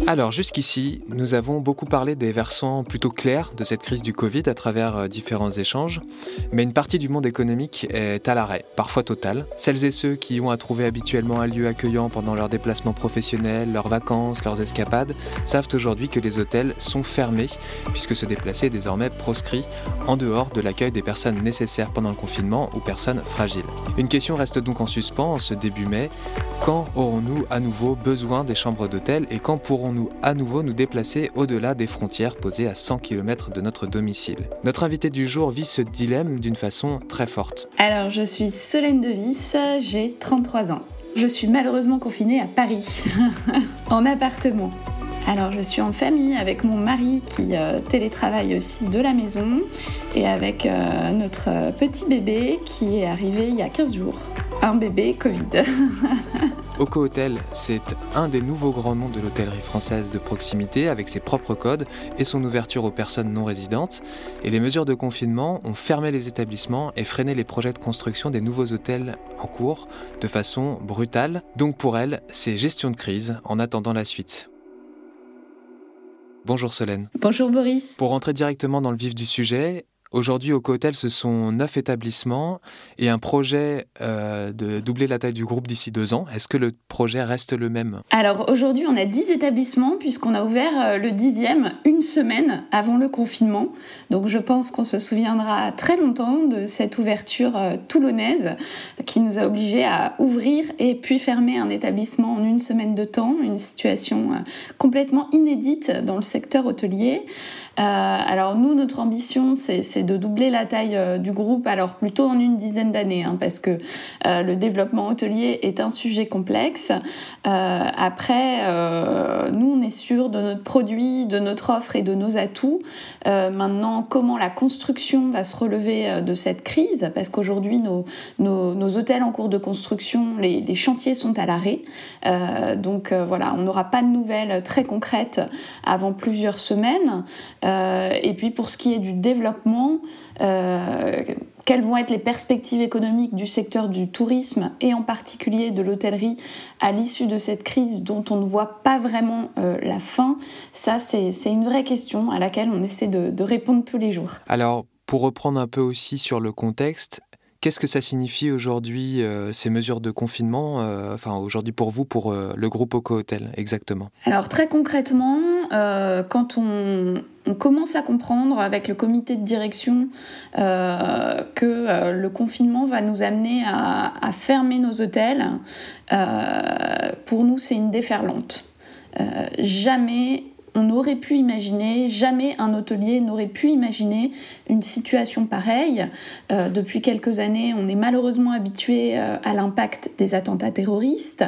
Alors jusqu'ici, nous avons beaucoup parlé des versants plutôt clairs de cette crise du Covid à travers différents échanges, mais une partie du monde économique est à l'arrêt, parfois total. Celles et ceux qui ont à trouver habituellement un lieu accueillant pendant leurs déplacements professionnels, leurs vacances, leurs escapades, savent aujourd'hui que les hôtels sont fermés, puisque se déplacer est désormais proscrit en dehors de l'accueil des personnes nécessaires pendant le confinement ou personnes fragiles. Une question reste donc en suspens en ce début mai. Quand aurons-nous à nouveau besoin des chambres d'hôtel et quand pourrons-nous à nouveau nous déplacer au-delà des frontières posées à 100 km de notre domicile? Notre invité du jour vit ce dilemme d'une façon très forte. Alors, je suis Solène Devis, j'ai 33 ans. Je suis malheureusement confinée à Paris, en appartement. Alors, je suis en famille avec mon mari qui télétravaille aussi de la maison et avec notre petit bébé qui est arrivé il y a 15 jours. Un bébé Covid. Oco Hotel, c'est un des nouveaux grands noms de l'hôtellerie française de proximité avec ses propres codes et son ouverture aux personnes non résidentes. Et les mesures de confinement ont fermé les établissements et freiné les projets de construction des nouveaux hôtels en cours de façon brutale. Donc pour elle, c'est gestion de crise en attendant la suite. Bonjour Solène. Bonjour Boris. Pour rentrer directement dans le vif du sujet, aujourd'hui, Oco Hotel, ce sont 9 établissements et un projet de doubler la taille du groupe d'ici 2 ans. Est-ce que le projet reste le même ? Alors aujourd'hui, on a 10 établissements puisqu'on a ouvert le 10e une semaine avant le confinement. Donc je pense qu'on se souviendra très longtemps de cette ouverture toulonnaise qui nous a obligés à ouvrir et puis fermer un établissement en une semaine de temps. Une situation complètement inédite dans le secteur hôtelier. Alors nous, notre ambition, c'est de doubler la taille du groupe, alors plutôt en une dizaine d'années, parce que le développement hôtelier est un sujet complexe. Après, nous, on est sûr de notre produit, de notre offre et de nos atouts. Maintenant, comment la construction va se relever de cette crise, parce qu'aujourd'hui, nos hôtels en cours de construction, les chantiers sont à l'arrêt. Donc voilà, on n'aura pas de nouvelles très concrètes avant plusieurs semaines. Et puis pour ce qui est du développement, quelles vont être les perspectives économiques du secteur du tourisme et en particulier de l'hôtellerie à l'issue de cette crise dont on ne voit pas vraiment la fin? Ça, c'est une vraie question à laquelle on essaie de répondre tous les jours. Alors, pour reprendre un peu aussi sur le contexte, qu'est-ce que ça signifie aujourd'hui, ces mesures de confinement, aujourd'hui pour vous, pour le groupe Oco Hotel, exactement? Alors très concrètement, quand on commence à comprendre avec le comité de direction que le confinement va nous amener à fermer nos hôtels, pour nous c'est une déferlante. Jamais on n'aurait pu imaginer, jamais un hôtelier n'aurait pu imaginer une situation pareille. Depuis quelques années, on est malheureusement habitué à l'impact des attentats terroristes.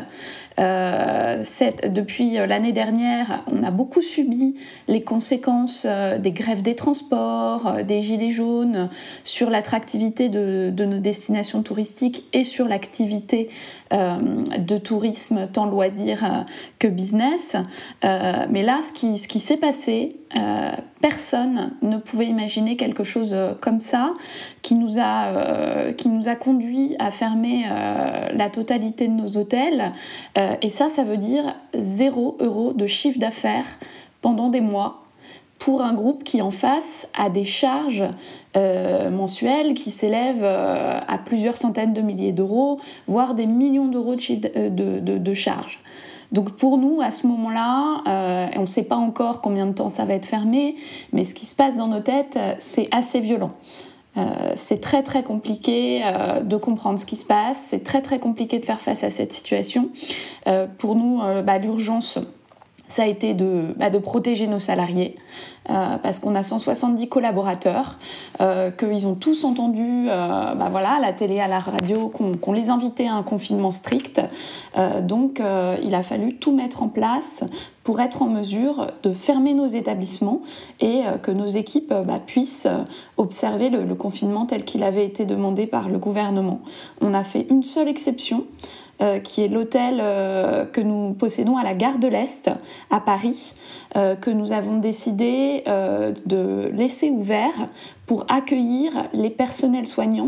Depuis l'année dernière, on a beaucoup subi les conséquences des grèves des transports, des gilets jaunes, sur l'attractivité de nos destinations touristiques et sur l'activité de tourisme, tant loisir que business. Mais là, ce qui s'est passé, personne ne pouvait imaginer quelque chose comme ça, qui nous a conduit à fermer la totalité de nos hôtels. Et ça veut dire 0 € de chiffre d'affaires pendant des mois pour un groupe qui en face a des charges mensuelles qui s'élèvent à plusieurs centaines de milliers d'euros, voire des millions d'euros de charges. Donc pour nous, à ce moment-là, on ne sait pas encore combien de temps ça va être fermé, mais ce qui se passe dans nos têtes, c'est assez violent. C'est très très compliqué de comprendre ce qui se passe, c'est très très compliqué de faire face à cette situation. Pour nous, l'urgence, ça a été de protéger nos salariés, parce qu'on a 170 collaborateurs, qu'ils ont tous entendu à la télé, à la radio, qu'on les invitait à un confinement strict. Donc il a fallu tout mettre en place pour être en mesure de fermer nos établissements et que nos équipes puissent observer le confinement tel qu'il avait été demandé par le gouvernement. On a fait une seule exception, qui est l'hôtel que nous possédons à la gare de l'Est, à Paris, que nous avons décidé de laisser ouvert pour accueillir les personnels soignants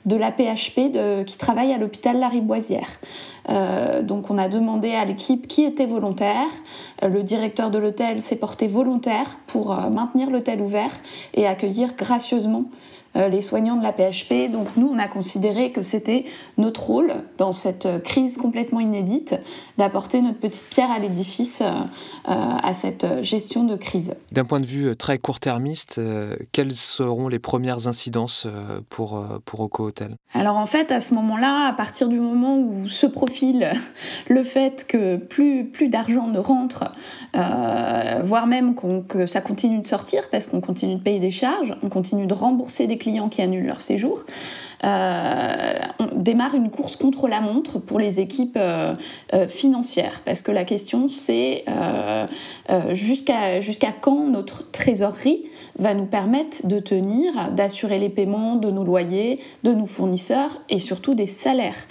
de l'AP-HP qui travaille à l'hôpital Lariboisière. Donc on a demandé à l'équipe qui était volontaire. Le directeur de l'hôtel s'est porté volontaire pour maintenir l'hôtel ouvert et accueillir gracieusement les soignants de la PHP. Donc nous, on a considéré que c'était notre rôle, dans cette crise complètement inédite, d'apporter notre petite pierre à l'édifice à cette gestion de crise. D'un point de vue très court-termiste, quelles seront les premières incidences pour Oco Hotel ? Alors en fait, à ce moment-là, à partir du moment où se profile le fait que plus d'argent ne rentre, voire même que ça continue de sortir, parce qu'on continue de payer des charges, on continue de rembourser des clients qui annulent leur séjour, on démarre une course contre la montre pour les équipes financières, parce que la question c'est jusqu'à quand notre trésorerie va nous permettre de tenir, d'assurer les paiements de nos loyers, de nos fournisseurs et surtout des salaires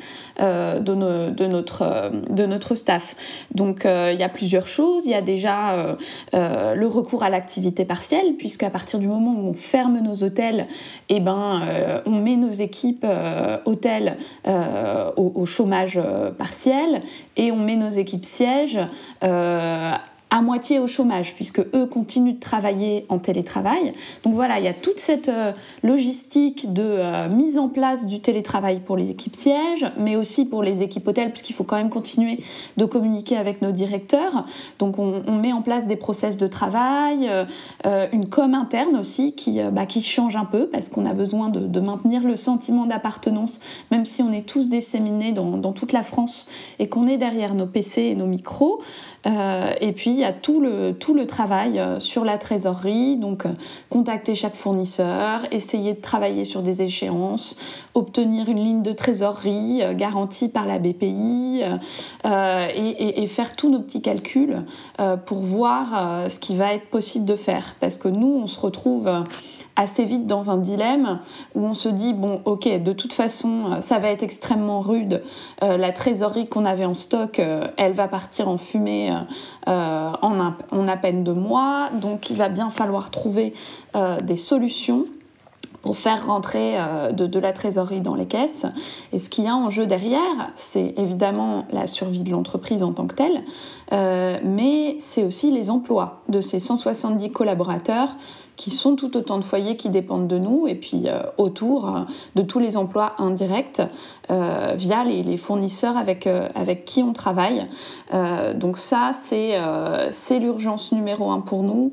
de notre staff. Donc il y a plusieurs choses. Il y a déjà le recours à l'activité partielle, puisqu'à partir du moment où on ferme nos hôtels, on met nos équipes hôtels au chômage partiel et on met nos équipes sièges à moitié au chômage, puisque eux continuent de travailler en télétravail. Donc voilà, il y a toute cette logistique de mise en place du télétravail pour les équipes sièges, mais aussi pour les équipes hôtels, puisqu'il faut quand même continuer de communiquer avec nos directeurs. Donc on met en place des process de travail, une com interne aussi qui change un peu, parce qu'on a besoin de maintenir le sentiment d'appartenance, même si on est tous disséminés dans toute la France et qu'on est derrière nos PC et nos micros. Et puis il y a tout le travail sur la trésorerie, donc contacter chaque fournisseur, essayer de travailler sur des échéances, obtenir une ligne de trésorerie garantie par la BPI et faire tous nos petits calculs pour voir ce qui va être possible de faire, parce que nous on se retrouve assez vite dans un dilemme où on se dit bon ok, de toute façon ça va être extrêmement rude, la trésorerie qu'on avait en stock elle va partir en fumée en à peine 2 mois, donc il va bien falloir trouver des solutions pour faire rentrer de la trésorerie dans les caisses. Et ce qu'il y a en jeu derrière, c'est évidemment la survie de l'entreprise en tant que telle, mais c'est aussi les emplois de ces 170 collaborateurs qui sont tout autant de foyers qui dépendent de nous, et puis autour de tous les emplois indirects via les fournisseurs avec qui on travaille. Donc ça, c'est l'urgence numéro 1 pour nous,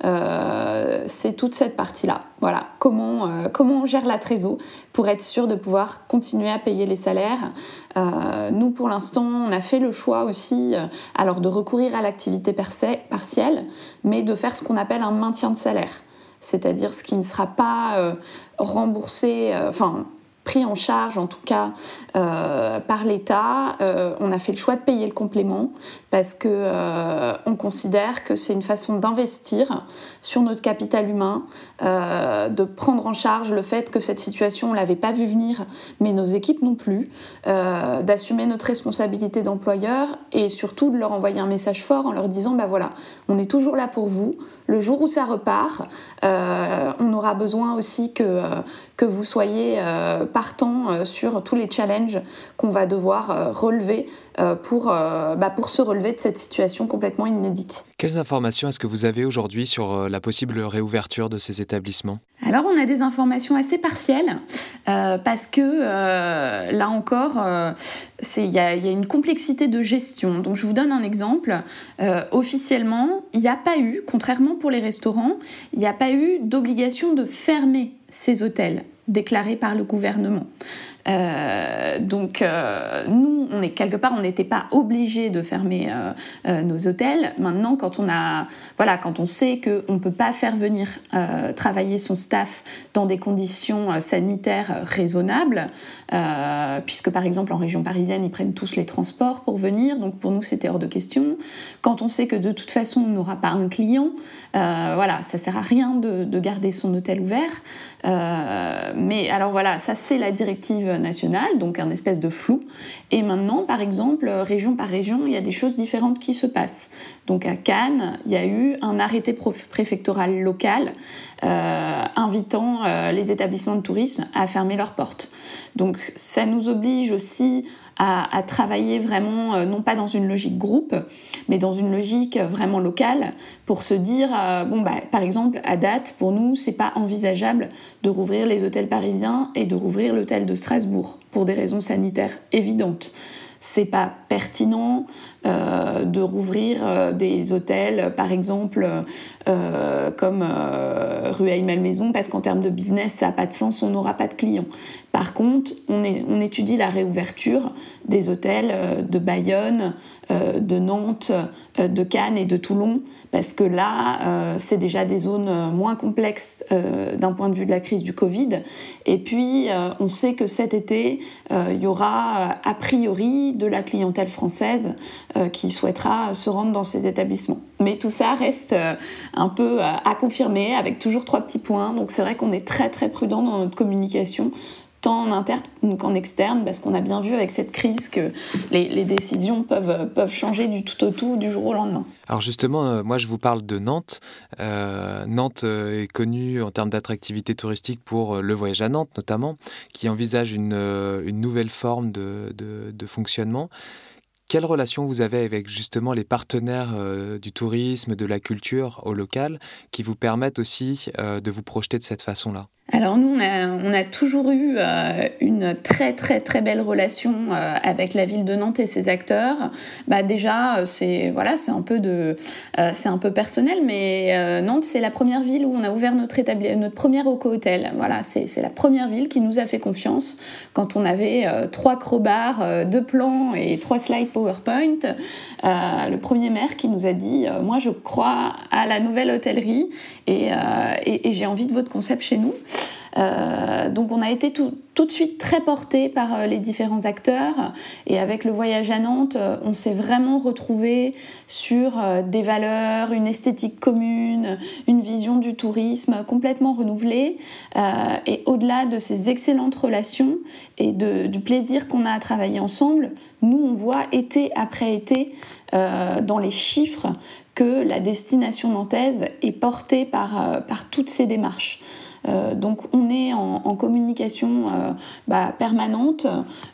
c'est toute cette partie-là. Voilà, comment on gère la trésor pour être sûr de pouvoir continuer à payer les salaires. Nous, pour l'instant, on a fait le choix aussi alors de recourir à l'activité partielle, mais de faire ce qu'on appelle un maintien de salaire. C'est-à-dire ce qui ne sera pas remboursé, pris en charge en tout cas par l'État. On a fait le choix de payer le complément parce qu'on considère que c'est une façon d'investir sur notre capital humain, de prendre en charge le fait que cette situation, on ne l'avait pas vu venir, mais nos équipes non plus, d'assumer notre responsabilité d'employeur et surtout de leur envoyer un message fort en leur disant voilà, on est toujours là pour vous. Le jour où ça repart, on aura besoin aussi que vous soyez partants sur tous les challenges qu'on va devoir relever pour se relever de cette situation complètement inédite. Quelles informations est-ce que vous avez aujourd'hui sur la possible réouverture de ces établissements ? Alors on a des informations assez partielles parce que là encore il y a une complexité de gestion. Donc je vous donne un exemple. Officiellement, il n'y a pas eu, contrairement pour les restaurants, il n'y a pas eu d'obligation de fermer ces hôtels déclarés par le gouvernement. Nous, on n'était pas obligés de fermer nos hôtels. Maintenant, quand on sait qu'on ne peut pas faire venir travailler son staff dans des conditions sanitaires raisonnables, puisque par exemple en région parisienne, ils prennent tous les transports pour venir, donc pour nous c'était hors de question. Quand on sait que de toute façon on n'aura pas un client, ça sert à rien de garder son hôtel ouvert. Mais alors voilà, ça c'est la directive l'échelle nationale, donc un espèce de flou. Et maintenant, par exemple, région par région, il y a des choses différentes qui se passent. Donc à Cannes, il y a eu un arrêté préfectoral local invitant les établissements de tourisme à fermer leurs portes. Donc ça nous oblige aussi à travailler vraiment, non pas dans une logique groupe, mais dans une logique vraiment locale, pour se dire, par exemple, à date, pour nous, c'est pas envisageable de rouvrir les hôtels parisiens et de rouvrir l'hôtel de Strasbourg, pour des raisons sanitaires évidentes. C'est pas pertinent de rouvrir des hôtels, par exemple, comme Rueil-Malmaison, parce qu'en termes de business, ça n'a pas de sens, on n'aura pas de clients. Par contre, on étudie la réouverture des hôtels de Bayonne, de Nantes, de Cannes et de Toulon, parce que là, c'est déjà des zones moins complexes d'un point de vue de la crise du Covid. Et puis, on sait que cet été, il y aura a priori de la clientèle française qui souhaitera se rendre dans ces établissements. Mais tout ça reste un peu à confirmer, avec toujours 3 petits points. Donc c'est vrai qu'on est très très prudent dans notre communication, tant en interne qu'en externe, parce qu'on a bien vu avec cette crise que les décisions peuvent changer du tout au tout, du jour au lendemain. Alors justement, moi je vous parle de Nantes. Nantes est connue en termes d'attractivité touristique pour le voyage à Nantes notamment, qui envisage une nouvelle forme de fonctionnement. Quelle relation vous avez avec justement les partenaires du tourisme, de la culture au local, qui vous permettent aussi de vous projeter de cette façon-là ? Alors nous, on a toujours eu une très très très belle relation avec la ville de Nantes et ses acteurs. Déjà, c'est un peu personnel, mais Nantes, c'est la première ville où on a ouvert notre premier Oco-Hôtel. Voilà, c'est la première ville qui nous a fait confiance quand on avait 3 crowbars, 2 plans et 3 slides PowerPoint. Le premier maire qui nous a dit moi je crois à la nouvelle hôtellerie et j'ai envie de votre concept chez nous. Donc on a été tout de suite très portés par les différents acteurs, et avec le voyage à Nantes, on s'est vraiment retrouvé sur des valeurs, une esthétique commune, une vision du tourisme complètement renouvelée, et au-delà de ces excellentes relations et du plaisir qu'on a à travailler ensemble, nous on voit été après été dans les chiffres que la destination nantaise est portée par toutes ces démarches. Donc on est en communication permanente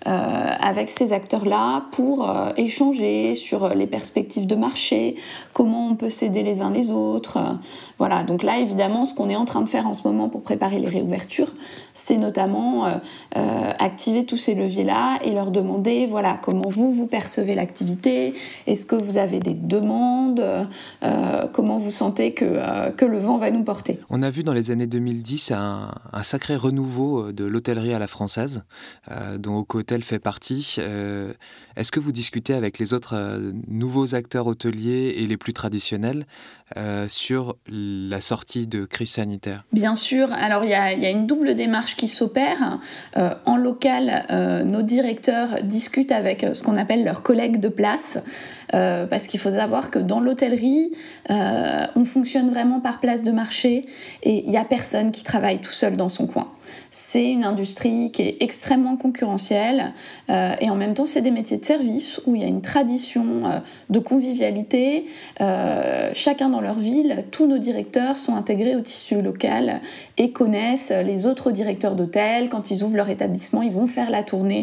avec ces acteurs-là pour échanger sur les perspectives de marché, comment on peut s'aider les uns les autres. Voilà, donc là évidemment ce qu'on est en train de faire en ce moment pour préparer les réouvertures, c'est notamment activer tous ces leviers-là et leur demander comment vous percevez l'activité, est-ce que vous avez des demandes, comment vous sentez que le vent va nous porter. On a vu dans les années 2010 un sacré renouveau de l'hôtellerie à la française, dont Oco-Hôtel fait partie. Est-ce que vous discutez avec les autres nouveaux acteurs hôteliers et les plus traditionnels sur la sortie de crise sanitaire ? Bien sûr. Alors, il y a une double démarche qui s'opère. En local, nos directeurs discutent avec ce qu'on appelle leurs collègues de place, parce qu'il faut savoir que dans l'hôtellerie, on fonctionne vraiment par place de marché et il n'y a personne qui travaille tout seul dans son coin. C'est une industrie qui est extrêmement concurrentielle et en même temps c'est des métiers de service où il y a une tradition de convivialité. Chacun dans leur ville, tous nos directeurs sont intégrés au tissu local et connaissent les autres directeurs d'hôtel. Quand ils ouvrent leur établissement, ils vont faire la tournée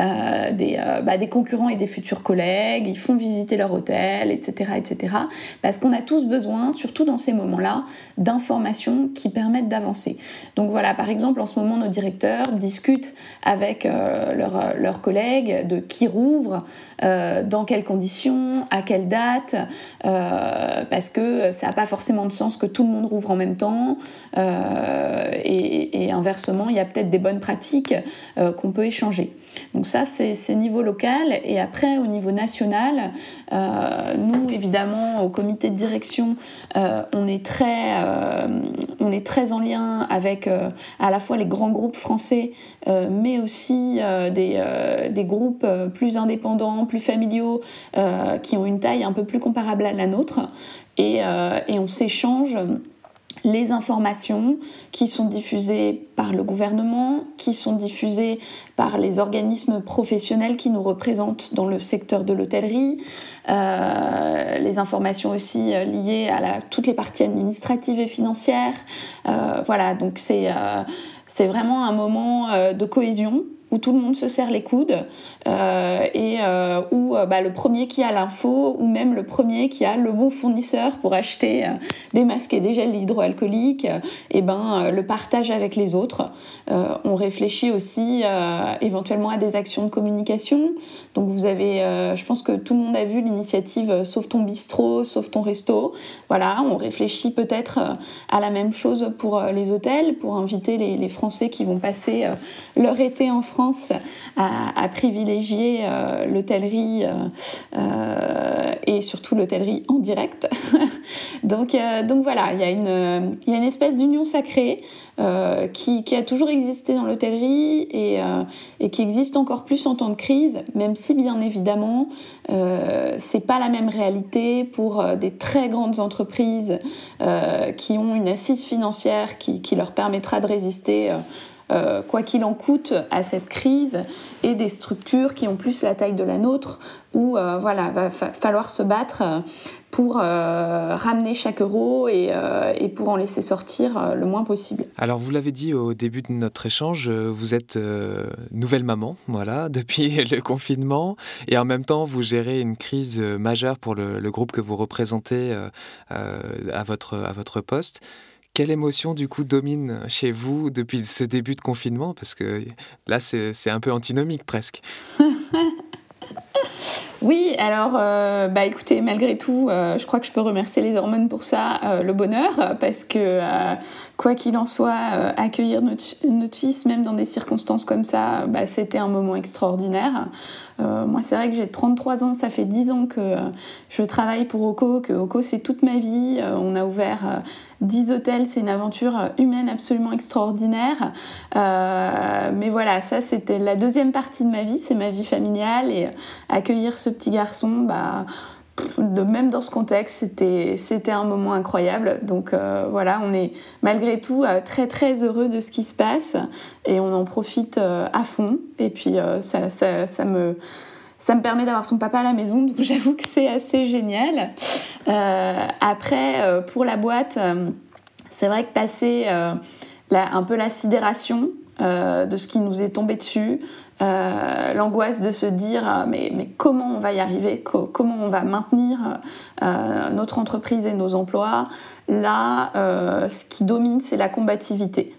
des concurrents et des futurs collègues, ils font visiter leur hôtel, etc., etc. Parce qu'on a tous besoin, surtout dans ces moments-là, d'informations qui permettent d'avancer. Donc voilà, par exemple, en ce moment, nos directeurs discutent avec leurs collègues de qui rouvre, dans quelles conditions, à quelle date, parce que ça n'a pas forcément de sens que tout le monde rouvre en même temps, et inversement, il y a peut-être des bonnes pratiques qu'on peut échanger. Donc ça, c'est niveau local. Et après, au niveau national, nous, évidemment, au comité de direction, on est très en lien avec à la fois les grands groupes français, mais aussi des groupes plus indépendants, plus familiaux, qui ont une taille un peu plus comparable à la nôtre. Et on s'échange les informations qui sont diffusées par le gouvernement, qui sont diffusées par les organismes professionnels qui nous représentent dans le secteur de l'hôtellerie, les informations aussi liées à toutes les parties administratives et financières. Voilà, donc c'est vraiment un moment de cohésion où tout le monde se serre les coudes où le premier qui a l'info ou même le premier qui a le bon fournisseur pour acheter des masques et des gels hydroalcooliques le partage avec les autres. On réfléchit aussi éventuellement à des actions de communication. Donc vous avez, je pense que tout le monde a vu l'initiative Sauve ton bistrot, sauve ton resto. Voilà, on réfléchit peut-être à la même chose pour les hôtels, pour inviter les Français qui vont passer leur été en France à privilégier l'hôtellerie et surtout l'hôtellerie en direct. donc voilà, il y a une espèce d'union sacrée qui a toujours existé dans l'hôtellerie et qui existe encore plus en temps de crise, même si bien évidemment c'est pas la même réalité pour des très grandes entreprises qui ont une assise financière qui leur permettra de résister quoi qu'il en coûte à cette crise, et des structures qui ont plus la taille de la nôtre où va falloir se battre pour ramener chaque euro et pour en laisser sortir le moins possible. Alors vous l'avez dit au début de notre échange, vous êtes nouvelle maman, voilà, depuis le confinement, et en même temps vous gérez une crise majeure pour le groupe que vous représentez à votre poste. Quelle émotion, du coup, domine chez vous depuis ce début de confinement ? Parce que là, c'est un peu antinomique, presque. Oui, alors, écoutez, malgré tout, je crois que je peux remercier les hormones pour ça, le bonheur, parce que, quoi qu'il en soit, accueillir notre fils, même dans des circonstances comme ça, c'était un moment extraordinaire. Moi, c'est vrai que j'ai 33 ans, ça fait 10 ans que je travaille pour OCO, que OCO, c'est toute ma vie. On a ouvert 10 hôtels, c'est une aventure humaine absolument extraordinaire. Mais voilà, ça, c'était la deuxième partie de ma vie, c'est ma vie familiale. Et accueillir ce petit garçon, même dans ce contexte, c'était un moment incroyable. Donc voilà, on est malgré tout très très heureux de ce qui se passe et on en profite à fond. Et puis ça me permet d'avoir son papa à la maison, donc j'avoue que c'est assez génial. Après, pour la boîte, c'est vrai que passer un peu la sidération de ce qui nous est tombé dessus, l'angoisse de se dire mais comment on va y arriver, comment on va maintenir notre entreprise et nos emplois. Là, ce qui domine, c'est la combativité.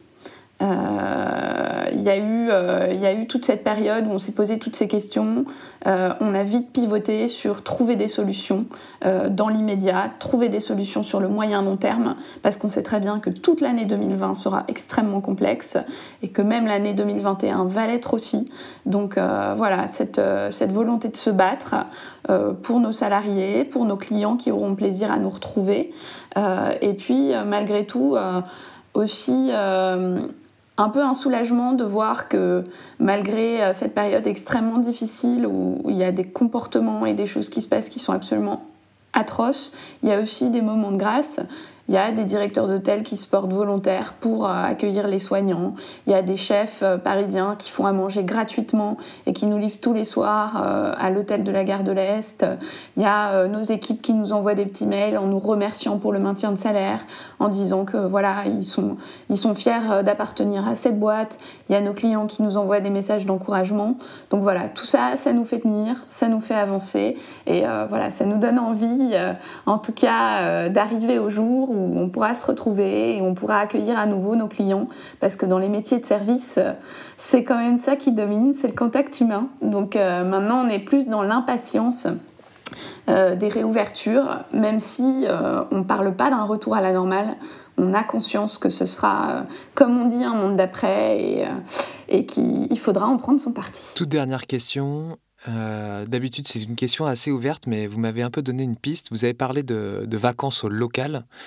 Il y a eu toute cette période où on s'est posé toutes ces questions. On a vite pivoté sur trouver des solutions dans l'immédiat, trouver des solutions sur le moyen long terme, parce qu'on sait très bien que toute l'année 2020 sera extrêmement complexe et que même l'année 2021 va l'être aussi. Donc voilà, cette volonté de se battre pour nos salariés, pour nos clients qui auront plaisir à nous retrouver. Et puis malgré tout aussi un peu un soulagement de voir que malgré cette période extrêmement difficile où il y a des comportements et des choses qui se passent qui sont absolument atroces, il y a aussi des moments de grâce. Il y a des directeurs d'hôtels qui se portent volontaires pour accueillir les soignants. Il y a des chefs parisiens qui font à manger gratuitement et qui nous livrent tous les soirs à l'hôtel de la Gare de l'Est. Il y a nos équipes qui nous envoient des petits mails en nous remerciant pour le maintien de salaire, en disant que voilà, ils sont fiers d'appartenir à cette boîte. Il y a nos clients qui nous envoient des messages d'encouragement. Donc voilà, tout ça, ça nous fait tenir, ça nous fait avancer et voilà, ça nous donne envie, en tout cas, d'arriver au jour où on pourra se retrouver et on pourra accueillir à nouveau nos clients, parce que dans les métiers de service, c'est quand même ça qui domine, c'est le contact humain. Donc maintenant, on est plus dans l'impatience des réouvertures, même si on ne parle pas d'un retour à la normale. On a conscience que ce sera, comme on dit, un monde d'après et qu'il faudra en prendre son parti. Toute dernière question. D'habitude, c'est une question assez ouverte, mais vous m'avez un peu donné une piste. Vous avez parlé de vacances au local.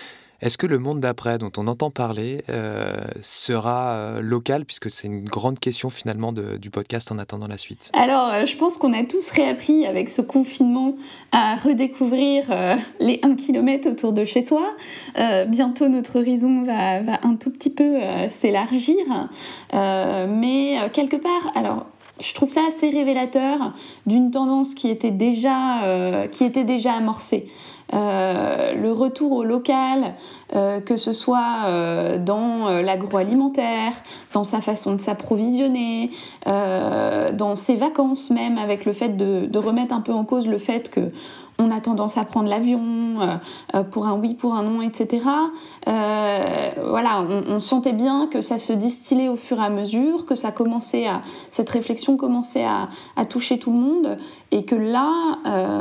Est-ce que le monde d'après dont on entend parler sera local, puisque c'est une grande question finalement du podcast En attendant la suite? Alors, je pense qu'on a tous réappris avec ce confinement à redécouvrir les 1 km autour de chez soi. Bientôt, notre horizon va un tout petit peu s'élargir. Mais quelque part, alors, je trouve ça assez révélateur d'une tendance qui était déjà amorcée. Le retour au local, que ce soit dans l'agroalimentaire, dans sa façon de s'approvisionner, dans ses vacances même, avec le fait de remettre un peu en cause le fait que on a tendance à prendre l'avion pour un oui, pour un non, etc. Voilà, on sentait bien que ça se distillait au fur et à mesure, que cette réflexion commençait à toucher tout le monde, et que là,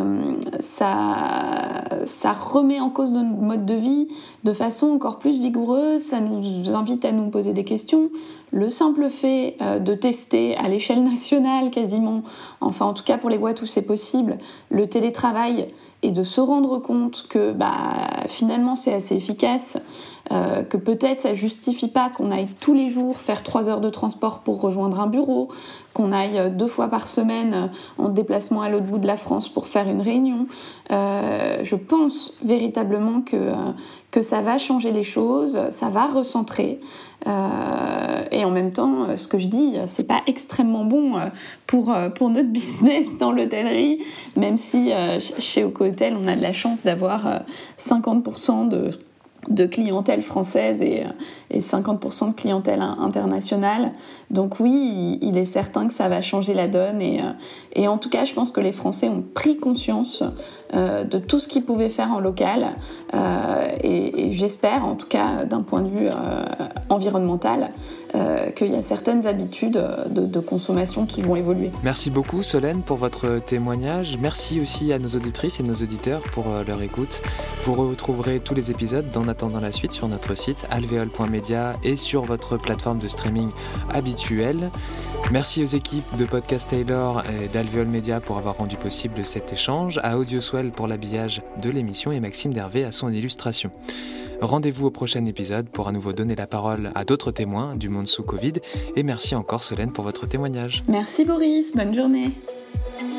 ça remet en cause notre mode de vie de façon encore plus vigoureuse. Ça nous invite à nous poser des questions. Le simple fait de tester à l'échelle nationale quasiment, enfin en tout cas pour les boîtes où c'est possible, le télétravail, et de se rendre compte que finalement c'est assez efficace, que peut-être ça justifie pas qu'on aille tous les jours faire 3 heures de transport pour rejoindre un bureau, qu'on aille 2 fois par semaine en déplacement à l'autre bout de la France pour faire une réunion. Je pense véritablement que ça va changer les choses, ça va recentrer. Et en même temps, ce que je dis, c'est pas extrêmement bon pour notre business dans l'hôtellerie, même si chez Oco-Hôtel, on a de la chance d'avoir 50% de clientèle française et 50% de clientèle internationale. Donc oui, il est certain que ça va changer la donne, et en tout cas, je pense que les Français ont pris conscience de tout ce qu'ils pouvaient faire en local, et j'espère, en tout cas d'un point de vue environnemental, qu'il y a certaines habitudes de consommation qui vont évoluer. Merci beaucoup Solène pour votre témoignage. Merci aussi à nos auditrices et nos auditeurs pour leur écoute. Vous retrouverez tous les épisodes d'En attendant la suite sur notre site alvéole.media et sur votre plateforme de streaming habituelle. Merci aux équipes de Podcast Taylor et d'Alvéole Media pour avoir rendu possible cet échange, à Audioswell pour l'habillage de l'émission et Maxime Dervé à son illustration. Rendez-vous au prochain épisode pour à nouveau donner la parole à d'autres témoins du monde sous Covid. Et merci encore Solène pour votre témoignage. Merci Boris, bonne journée.